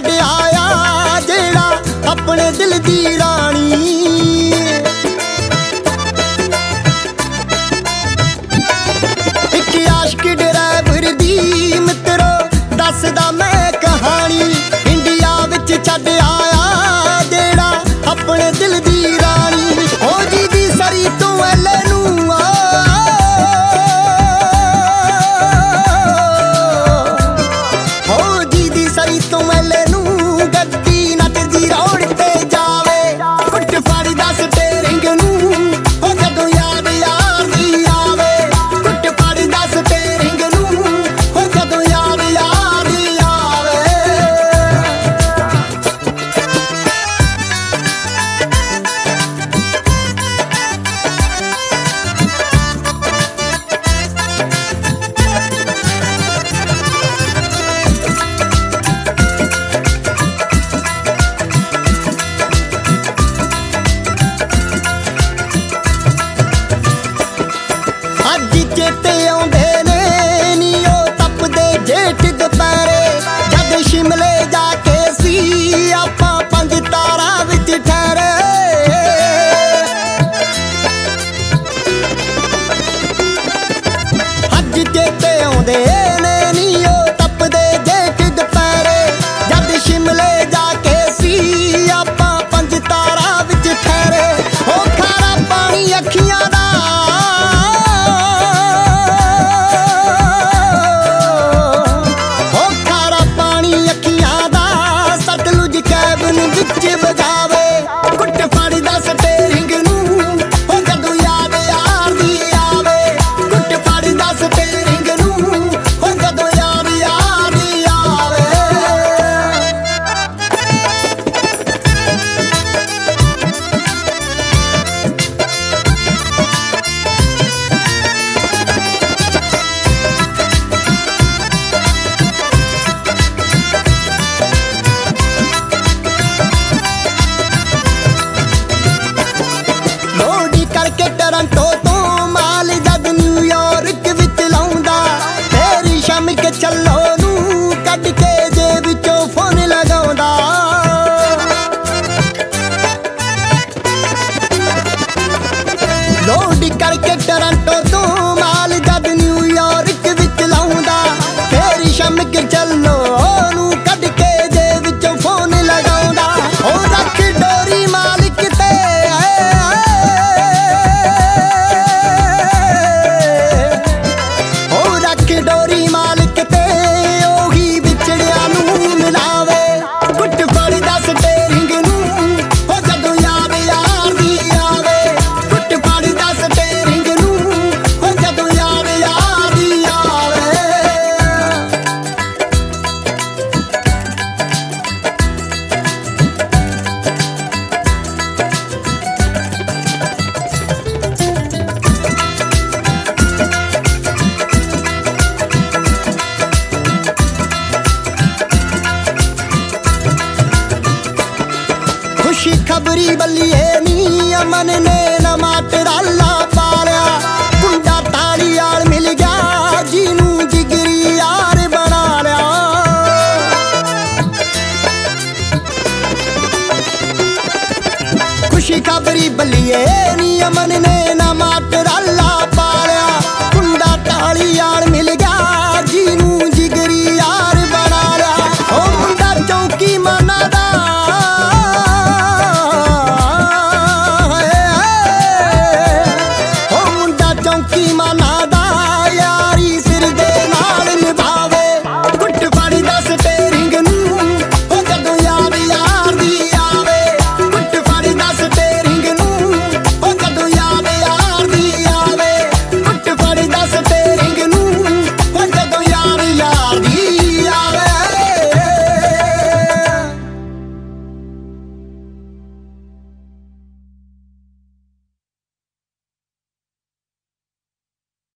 छड्ड आया जेड़ा अपने दिल दी रानी। एक आशिक ड्राइवर दी मित्रो दसदा मैं कहानी। इंडिया विच छड्ड आया जेड़ा अपने दिल दी रानी। ओ जी दी सरी तू एले नू चेते आउंदे ने नी ओ तपदे जेठ दुपहरे जद शिमले जाके सी आपां 5 तारा विच ठहरे। अज चेते आउंदे ने नी ओ तपदे जेठ दुपहरे जद शिमले जाके सी आपां 5 तारा विच ठहरे। ओ खारा पानी अखियां दा टोरंटो तो माल जद न्यूयॉर्क विच लाउंदा तेरी शम के चलो नू कड के जेब विचों फोन लगाउंदा। लोड करके टोरंटो तो माल जद न्यूयॉर्क विच लाउंदा तेरी शम के चलो नू कड के जेब विचों फोन लगाउंदा। ओ रख डोरी मालिक ते डोरी मालिक ते ओही विछड़िया नू मिलावे। गुट फड़ दस टेरिंग नू हो जदों याद यार दी आवे। गुट फड़ दस टेरिंग नू हो जदों याद यार दी आवे। खुशी खबरी बल्लिए नी अमन ने नवा टराला पालिया। कुंडा ताली आल मिल गया जीनू जिगरी यार बना लिया। खुशी खबरी बल्लिए नी अमन ने